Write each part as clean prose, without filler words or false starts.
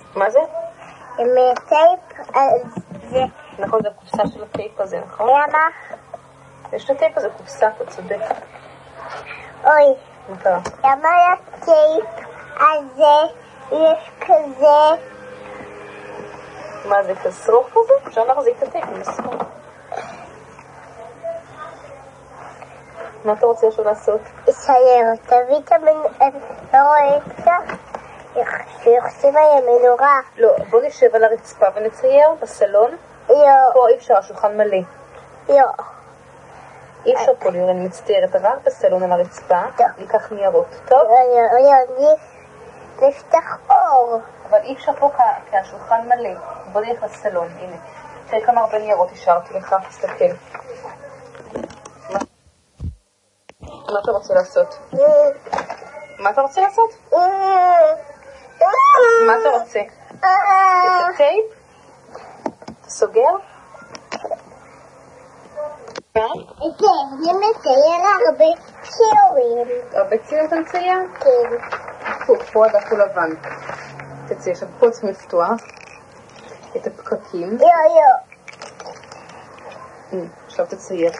מה זה? עם טייפ על זה. נכון, זה הקופסה של הטייפ הזה, נכון? למה? יש לטייפ הזה קופסה, אתה צודק. אוי. מה קרה? למה לטייפ הזה יש כזה? מה זה, כסרוך כזה? אפשר להחזיק את הטייפ עם הסרוך. מה אתה רוצה עכשיו לעשות? לצייר. תביא את לא רואה קצת? שיחשב על המנורה. לא, בוא נשב על הרצפה ונצייר בסלון. לא. פה אי אפשר, השולחן מלא. לא. אי אפשר פה לראות, אני מצטיירת רק בסלון על הרצפה. ניקח ניירות, טוב? לא, נפתח אור. אבל אי אפשר פה כי השולחן מלא. בוא נלך לסלון, הנה. תראה כמה הרבה ניירות השארתי לך, תסתכל. מה אתה רוצה לעשות? מה אתה רוצה לעשות? מה אתה רוצה? את הטייפ? אתה סוגר? אני מצייר הרבה ציורים. הרבה ציור אתה מצייר? כן. פה הדף הוא לבן. תצייר עכשיו פה צריכים לפתוח את הפקקים. לא. עכשיו תצייר.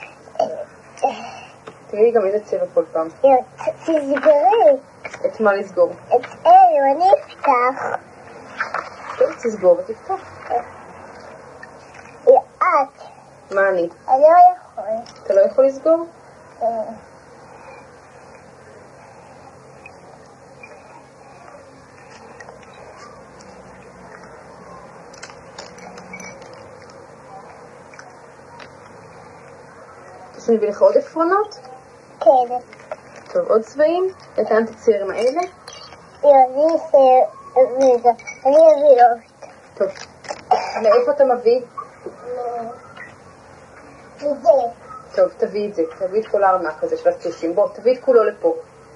תגידי גם איזה צבע כל פעם. תסגרי. את מה לסגור? את אלו, אני אפתח. טוב, תסגור ותפתח. את. מה אני? אני לא יכול. אתה לא יכול לסגור? שאני אביא לך עוד עפרונות? כן. טוב, עוד צבעים? נתן תצייר עם האלה? אני אביא לו. טוב. מאיפה אתה מביא? זה. טוב, תביא את זה. תביא את כל הארנק הזה של הטושים. בוא, תביא את כולו לפה.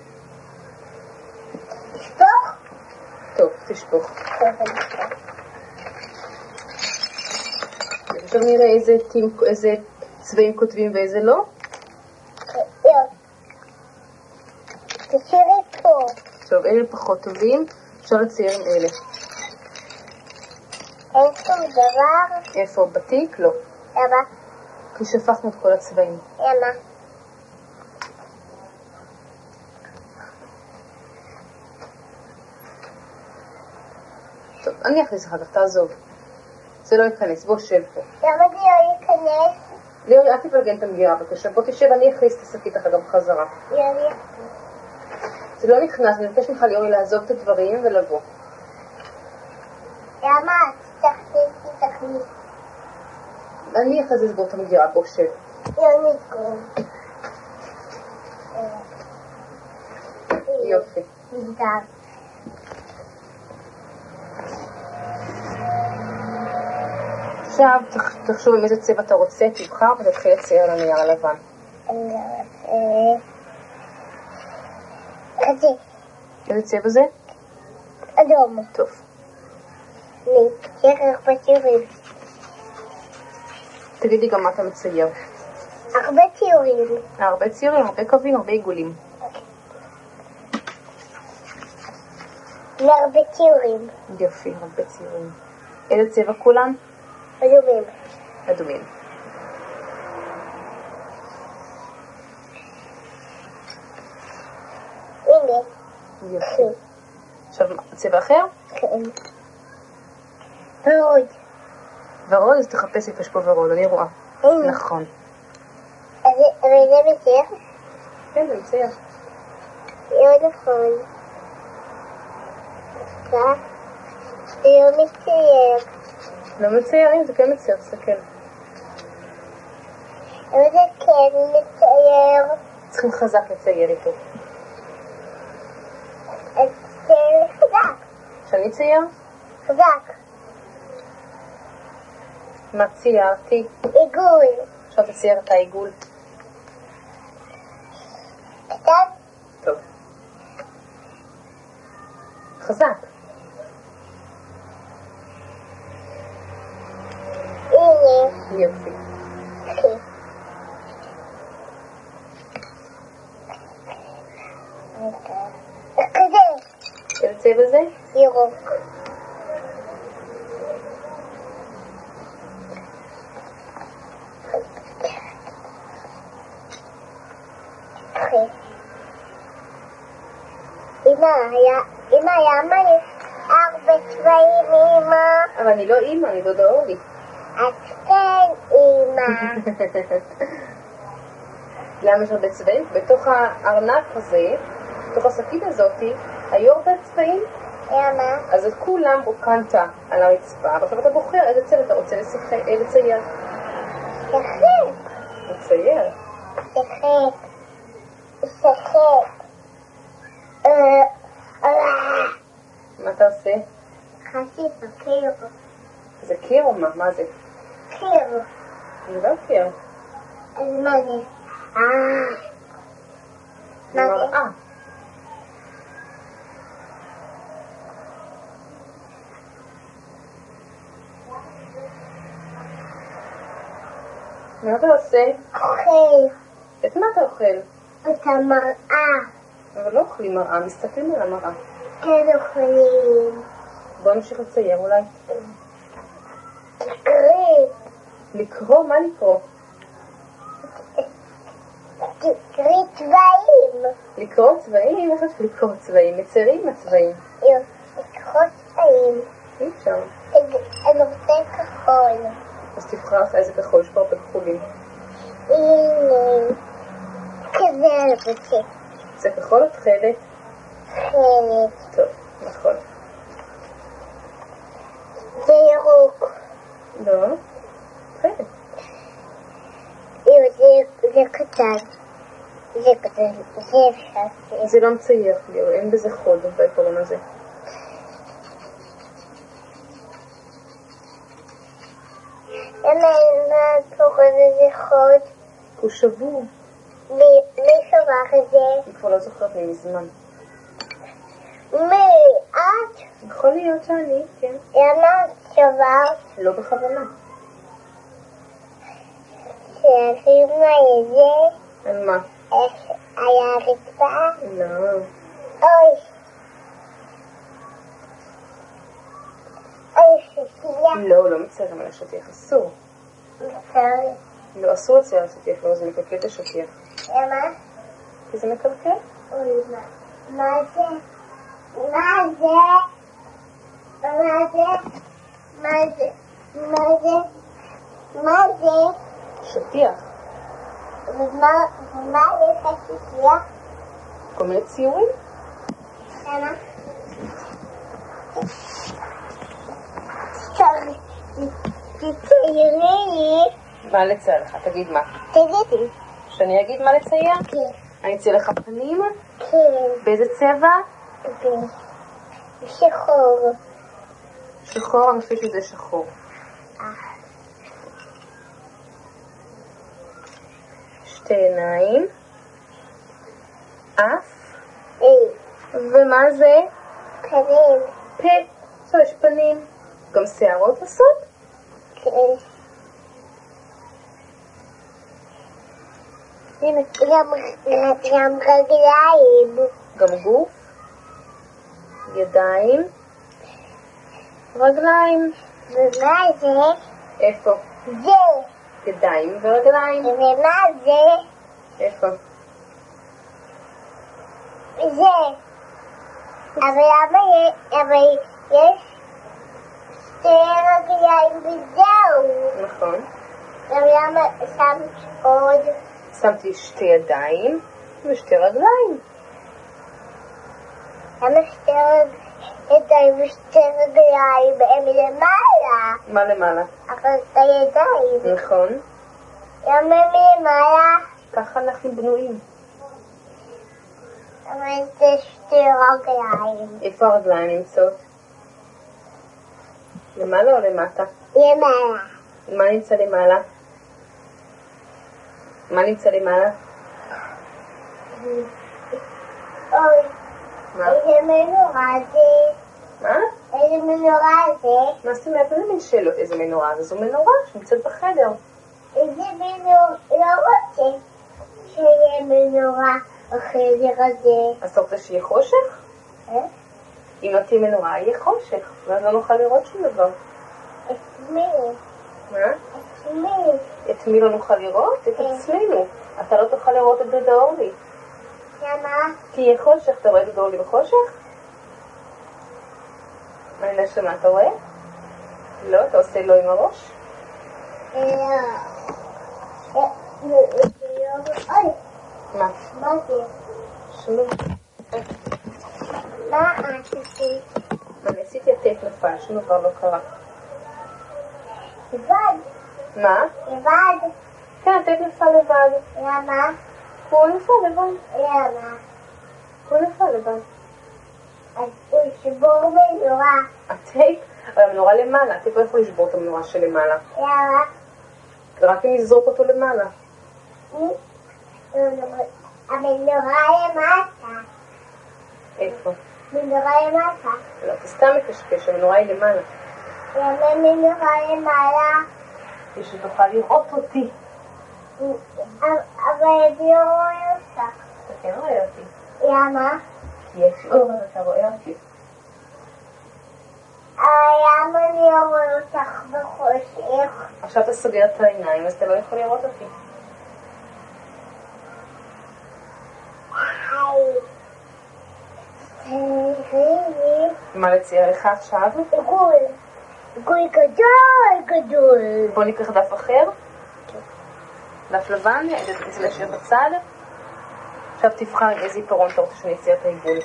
תשפוך? טוב, תשפוך. עכשיו נראה איזה צבעים כותבים ואיזה לא. לא. תשאירי פה. טוב, אלה פחות טובים. אפשר לצייר עם אלה. אין שום דבר. איפה? בתיק? לא. למה? כי שפכנו את כל הצבעים. למה? טוב, אני אכניס אחר כך, תעזוב. זה לא ייכנס, בוא שב פה. למה זה לא ייכנס? ליאורי, אל תפלגן את המגירה בבקשה. בוא תשב, אני אכניס את השקית אחר גם בחזרה. ליאורי. זה לא נכנס, אני מבקש ממך ליאורי לעזוב את הדברים ולבוא. למה? תכניס. אני אחרי זה אסגור את המגירה, בוא שב. לא נסגור. יופי. נסגר. עכשיו תחשוב עם איזה צבע אתה רוצה, תבחר ותתחיל לצייר על הנייר הלבן. כזה. איזה צבע זה? אדום. טוב. נצייר הרבה ציורים. תגידי גם מה אתה מצייר. הרבה ציורים. הרבה ציורים, הרבה קווים, הרבה עיגולים. הרבה ציורים. יופי, הרבה ציורים. איזה צבע כולם? אדומים. אדומים. הנה. יופי. עכשיו, צבע אחר? כן. ורוד. ורוד, אז תחפש איפה יש פה ורוד, אני רואה. הנה. נכון. אז זה מצייר? כן, זה מצייר. לא נכון. זה לא מצייר. לא מציירים, זה כן מצייר, תסתכל. אבל זה כן מצייר. צריכים חזק לצייר איתו. אז זה חזק. שאני צייר? חזק. מה ציירתי? עיגול. עכשיו תצייר את העיגול. קטן? טוב. חזק. הנה. יופי. כזה. איזה צבע זה? ירוק. אמא, למה לי הרבה צבעים, אמא? אבל אני לא אימא, אני דודה אורלי. את כן, אמא. למה יש הרבה צבעים? בתוך הארנק הזה, בתוך השקית הזאת, היו הרבה צבעים. למה? אז את כולם רוקנת על הרצפה, ועכשיו אתה בוחר איזה צבע אתה רוצה לצייר. שחק. לצייר. שחק. מה אתה עושה? חסיפה, קיר. זה קיר או מה? מה זה? קיר. זה לא קיר. אז מה זה? זה מראה. מה אתה עושה? אוכל. את מה אתה אוכל? את המראה. אבל לא אוכלים מראה, מסתכלים על המראה. כן אוכלים. בוא נמשיך לצייר אולי. תקריא. לקרוא? מה לקרוא? תקריא צבעים. לקרוא צבעים? איך אפשר לקרוא צבעים? מציירים הצבעים. לקרוא צבעים. אי אפשר. אני רוצה כחול. אז תבחר לך איזה כחול, יש פה הרבה כחולים. הנה. כזה אני רוצה. זה כחול או תכלת? תכלת. טוב, נכון. זה ירוק. לא? תכלת. זה קטן. זה קטן. זה אפשר. זה לא מצייר, ליאור, אין בזה חוד בעיקרון הזה. למה קורא לזה חוד? הוא שבור. מי שבר את זה? אני כבר לא זוכרת מזמן. מי? את? יכול להיות שאני, כן. למה את שברת? לא בכוונה. שעשינו את זה? על מה? איך היה הרצפה? לא. אוי. אוי, שתייה. לא, לא מציירים על השטיח, אסור. בסדר. לא, אסור לצייר על השטיח, לא, זה מקלקל את השטיח. למה? כי זה מקלקל. אוי, מה זה? מה זה? מה זה? מה זה? מה זה? מה זה? שטיח. ומה יש השטיח? כל מיני ציורים. למה? תציירי. מה לצייר לך? תגיד מה. תגידי. שאני אגיד מה לצייר? כן. אני אצייר לך פנים? כן. באיזה צבע? שחור. שחור, אני חושבת שזה שחור. שתי עיניים. אף. ומה זה? פנים. פה. עכשיו יש פנים. גם שערות עושות? כן. הנה. גם רגליים. גם גוף. ידיים. רגליים. ומה זה? איפה? זה. ידיים ורגליים. ומה זה? איפה? זה. אבל יש שתי רגליים וזהו. נכון. למה שמת עוד? שמתי שתי ידיים ושתי רגליים. למה שתי ידיים ושתי רגליים הם למעלה? מה למעלה? אבל את הידיים. נכון. למה למעלה? ככה אנחנו בנויים. אבל זה שתי רגליים. איפה הרגליים נמצאות? למעלה או למטה? למעלה. מה נמצא למעלה? מה נמצא למעלה? אוי. מה? איזה מנורה זה? מה? איזה מנורה זה? מה זאת אומרת? איזה מין שאלות? איזה מנורה? זו מנורה שנמצאת בחדר. איזה מנורה? לא רוצה שיהיה מנורה בחדר הזה. אז אתה רוצה שיהיה חושך? אם לא תהיה מנורה, יהיה חושך. ואז לא נוכל לראות שום דבר. את מי? מה? את מי? את מי לא נוכל לראות? את עצמנו. אתה לא תוכל לראות את דודה אורלי. למה? כי יהיה חושך, אתה רואה את אורלי בחושך? אני לא שומע, אתה רואה? לא, אתה עושה לא עם הראש? אוי, מה? מה זה? שלום. מה עשיתי? אני עשיתי הטייפ נפל, שום דבר לא קרה. לבד? מה? לבד? כן, הטייפ נפל לבד. למה? הוא נפל לבד. למה? הוא נפל לבד. אז הוא שבור מנורה. הטייפ? אבל המנורה למעלה, הטייפ לא יכול לשבור את המנורה שלמעלה. למה? רק אם נזרוק אותו למעלה. המנורה למטה. איפה? מנורה למטה. לא, אתה סתם מקשקש, המנורה היא למעלה. למה מנורה למעלה? כדי שתוכל לראות אותי. אבל אני לא רואה אותך. אתה כן רואה אותי. למה? כי יש אור, אז אתה רואה אותי. למה אני לא רואה אותך בחושך? עכשיו אתה סוגר את העיניים, אז אתה לא יכול לראות אותי. תראי. מה לצייר לך עכשיו? עיגול. עיגול גדול גדול. בוא ניקח דף אחר. דף לבן, זה להשאיר בצד. עכשיו תבחר עם איזה עיפרון אתה רוצה שאני אצייר את העיגול.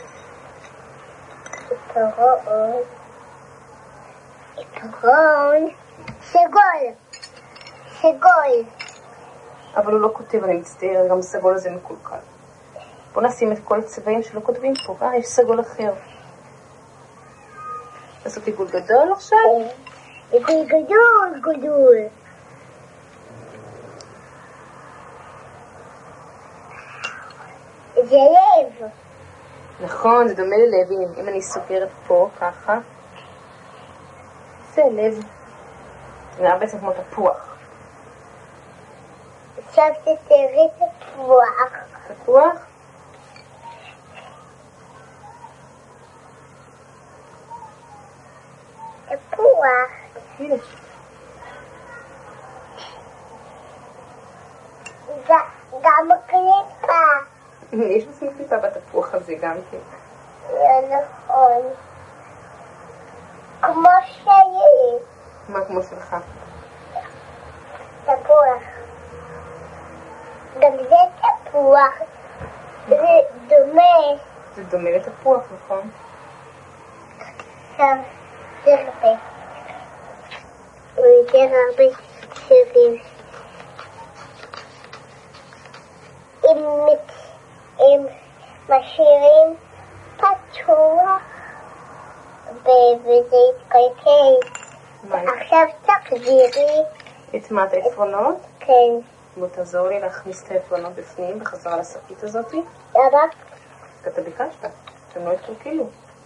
עיפרון. עיפרון. סגול. סגול. אבל הוא לא כותב, אני מצטער, גם הסגול הזה מקולקל. בוא נשים את כל הצבעים שלא כותבים פה. יש סגול אחר. לעשות עיגול גדול עכשיו? עיגול גדול גדול. זה לב. נכון, זה דומה ללב. אם אני סוגרת פה ככה, זה לב. זה נראה בעצם כמו תפוח. עכשיו תתארי תפוח. תפוח? תפוח. הנה. גם קליפה. יש לשים קליפה בתפוח הזה גם כן. לא נכון. כמו שלי. מה כמו שלך? תפוח. גם זה תפוח. זה דומה. זה דומה לתפוח, נכון? עכשיו, זה הרבה. ויותר הרבה שירים. אם משאירים פתוח וזה יתקלקל. עכשיו תחזירי. את מה, את העפרונות? כן. בוא תעזור לי להכניס את העפרונות בפנים בחזרה לשקית הזאת. למה? כי אתה ביקשת, שהם לא יתקלקלו.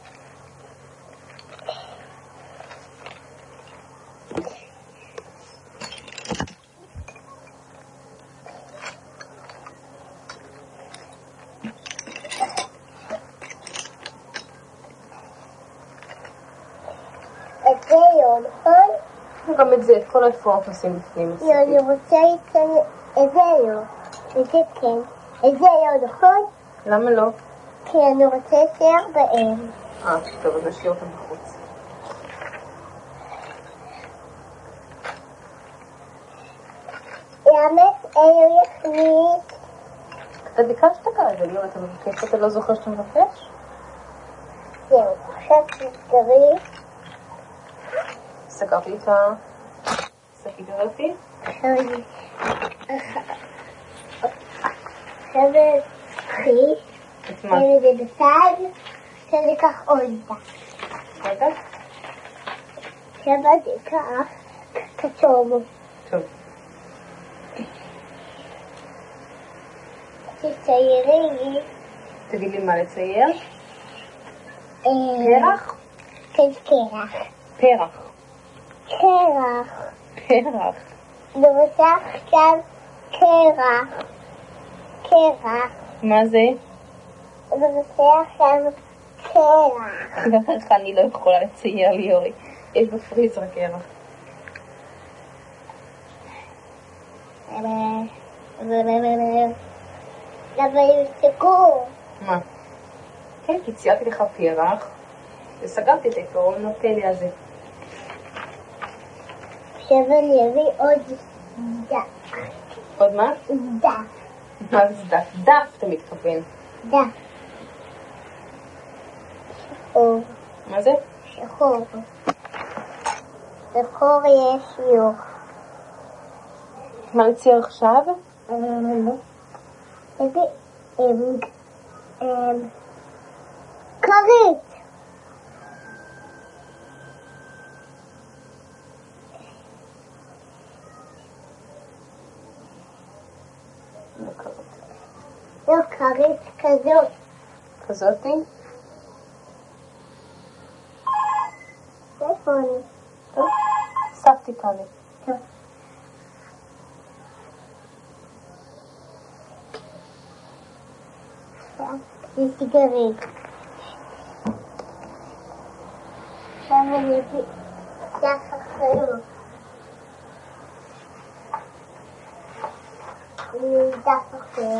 את זה לא, נכון? גם את זה, את כל העפרונות נשים בפנים. לא, אני רוצה לציין את זה לא. את זה כן. את זה לא, נכון? למה לא? כי אני רוצה לצייר בהם. טוב, אז נשאיר אותם בחוץ. למה אלו יכניס? אתה ביקשת כרגע, לא? אתה מבקש ואתה לא זוכר שאתה מבקש? זהו, עכשיו תסגרי. סגרתי את השקית הזאתי. עכשיו תקחי. את מה? תן את זה בצד. עכשיו ניקח עוד איתה. רגע? עכשיו ניקח כתוב. טוב. תציירי. תגיד לי מה לצייר? פרח? כן, קרח. פרח. קרח. פרח. אני רוצה עכשיו קרח. קרח. מה זה? אני רוצה עכשיו קרח. איך אני לא יכולה לצייר ליאורי? יש בפריזר קרח. למה יפסקו? מה? כן, כי ציירתי לך פרח, וסגרתי את העיקרון הפלא הזה. עכשיו אני אביא עוד דף. עוד מה? דף. מה זה דף? דף אתה מתכוון. דף. שחור. מה זה? שחור. שחור יש יוך. מה נצייר עכשיו? איזה כרית. לא כרית כזאת. כזאתי? איפה אני? טוב. סבתי כאן. טוב. זה סיגרית. עכשיו אני אביא דף אחר. דף אחר.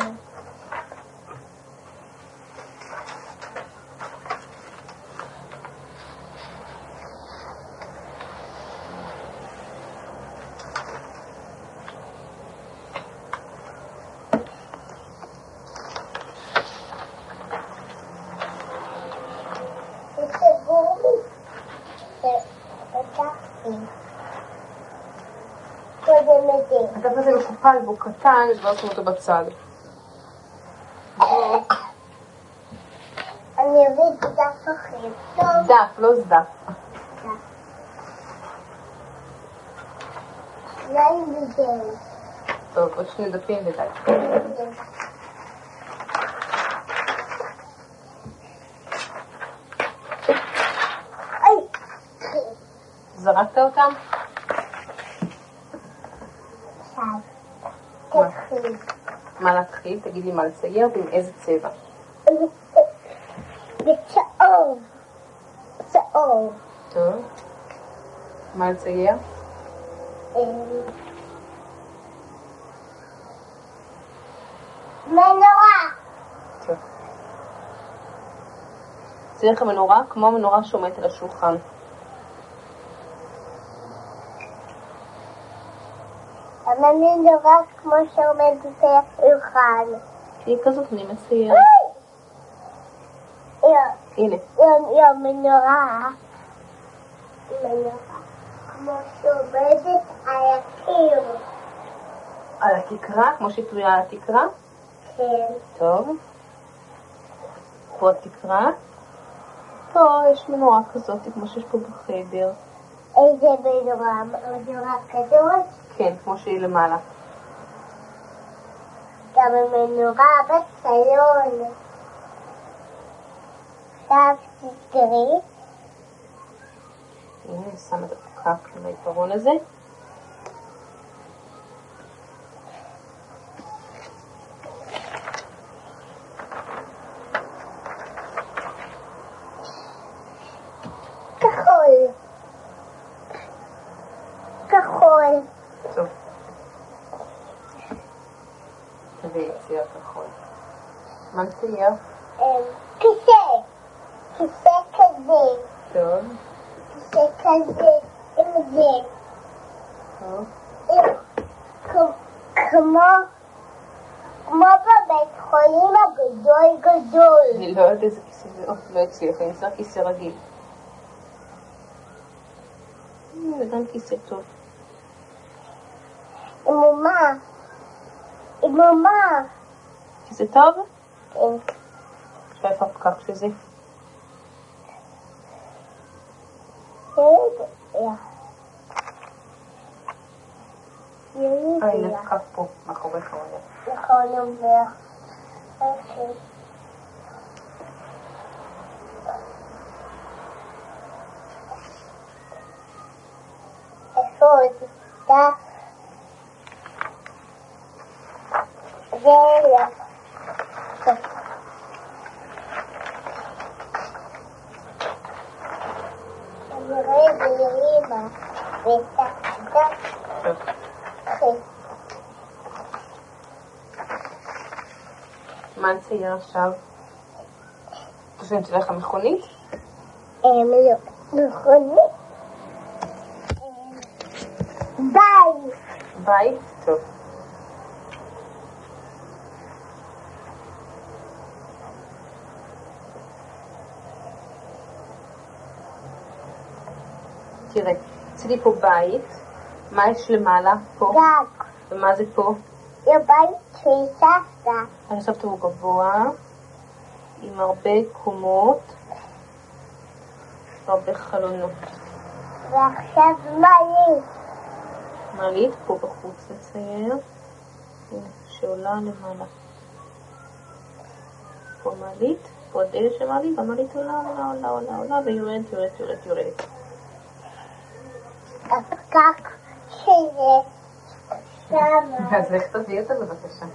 הדף הזה מקופל והוא קטן, אז לא עושים אותו בצד. אני אביא דף אחר. טוב. דף, לא סדף. אולי בגלל. טוב, עוד שני דפים ודי. זרקת אותם? עכשיו, תתחיל. מה להתחיל? תגיד לי מה לצייר ועם איזה צבע. בצהוב. צהוב. טוב. מה לצייר? מנורה. טוב. צייר לך מנורה כמו מנורה שעומדת על השולחן. אבל מנורה כמו שעומדת על השולחן. תהיה כזאת, אני מצייר. הנה. מנורה. מנורה. כמו שעומדת על הקיר. על התקרה? כמו שהיא תלויה על התקרה? כן. טוב. פה התקרה. פה יש מנורה כזאת, כמו שיש פה בחדר. איזה מנורה? מנורה כזאת? כן, כמו שהיא למעלה. גם המנורה בסלון. עכשיו תסגרי. הנה, אני שמה את הפקק לעיפרון הזה. כחול. כחול. טוב. תביאי צייר כחול. מה נצייר? כיסא. כיסא כזה. טוב. כיסא כזה. עם זה. טוב. כמו בבית חולים הגדול גדול. אני לא יודעת איזה כיסא זה. לא הצליח, אני צריך כיסא רגיל. זה גם כיסא טוב. אמא. אמא. כיסא טוב? כן. עכשיו איפה הפקק של זה? הנה הפקק פה, מאחוריך עולה. נכון, עובר. אוקיי. איפה עוד? דף. זה לא. אני רואה את זה לאמא. ואת הדף. אחי. מה נצייר עכשיו? אתה חושבת לך מכונית? לא. מכונית. בית. בית? טוב. תראה, אצלי פה בית. מה יש למעלה? פה. גג. ומה זה פה? בית של סבתא. הסבתא הוא גבוה, עם הרבה קומות, הרבה חלונות. ועכשיו מעלית. מעלית פה בחוץ לצייר. הנה, שעולה למעלה. פה מעלית, פה הדלת של מעלית, והמעלית עולה, ויורדת. הפקק שזה שמה. אז איך תביא אותה בבקשה?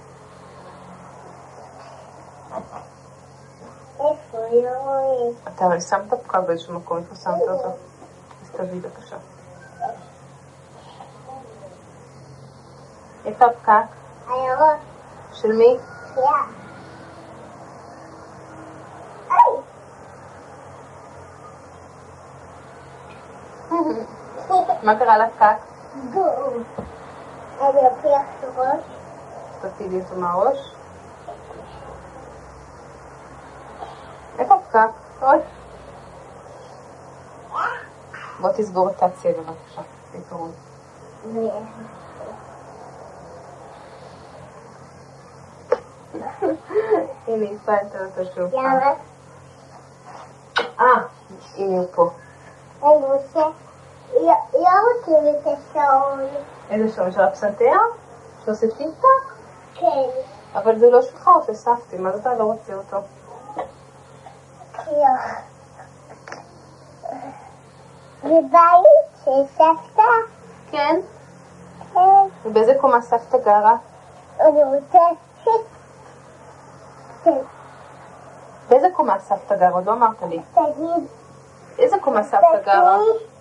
איפה? לא רואים. אתה הרי שמת פקק באיזשהו מקום, איפה שמת אותו? אז תביא בבקשה. איפה הפקק? הירוק. של מי? מה קרה לפקק? בום. אני אפיח את הראש. תצידי אותו מהראש. איפה הפקק? אוי. בוא תסגור את הצבע בבקשה. בעיקרון. הנה, הפעלת אותו שוב. למה? הנה הוא פה. אני רוצה... לא רוצים את השעון. איזה שעון של הפסנתר? שעושה טיק-טק? כן. אבל זה לא שלך, הוא של סבתי. מה אתה לא רוצה אותו? זה בית של סבתא? כן. כן. ובאיזה קומה סבתא גרה? אני רוצה... כן. באיזה קומה סבתא גרה? עוד לא אמרת לי. תגיד. איזה קומה סבתא גרה?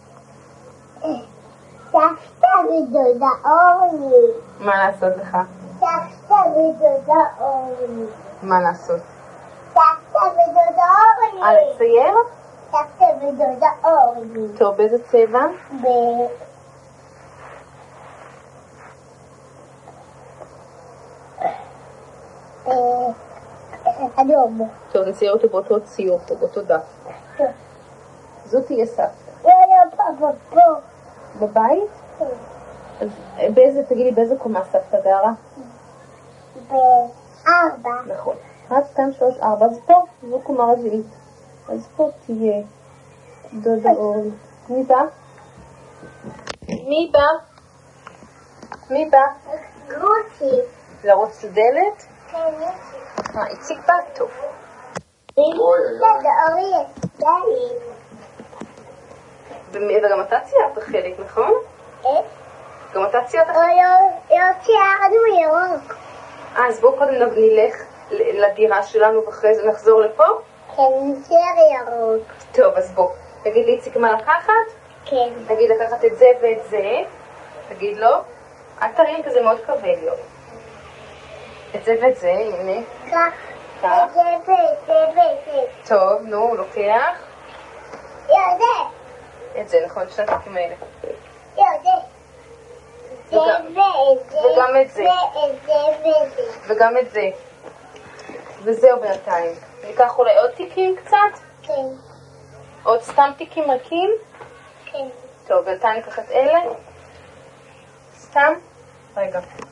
סבתא ודודה אורלי. מה לעשות לך? סבתא ודודה אורלי. מה לעשות? סבתא ודודה אורלי. לצייר? סבתא ודודה אורלי. טוב, באיזה צבע? אדום. טוב, נצייר אותו באותו ציור, באותו דף. טוב. זו תהיה סבתא. לא, פה. בבית? כן. אז תגידי, באיזה קומה סבתא גרה? 4. נכון. 1, 2, 3, 4, אז פה, זו קומה רביעית. אז פה תהיה דודה אורלי. מי בא? מי בא? גרוצי. לרוץ לדלת? כן. איציק בא? טוב. דודה אורלי, דלי. וגם אתה ציירת חלק, נכון? גם אתה ציירת חלק? לא ציירנו ירוק. אז בואו קודם נלך לדירה שלנו ואחרי זה נחזור לפה? כן, צייר ירוק. טוב, אז בוא. תגיד לי, איציק, מה לקחת? כן. תגיד לקחת את זה ואת זה. תגיד לו. אל תרים, כי זה מאוד כבד לו. את זה ואת זה, הנה. כך. כך. את זה ואת זה ואת זה. טוב, נו, הוא לוקח. זה. את זה, נכון, שני התיקים האלה. זה. זה ואת זה. וגם את זה. ואת זה ואת זה. וגם את זה. וזהו בינתיים. ניקח אולי עוד תיקים קצת? כן. עוד סתם תיקים ריקים? כן. טוב, בינתיים ניקח את אלה. סתם? רגע.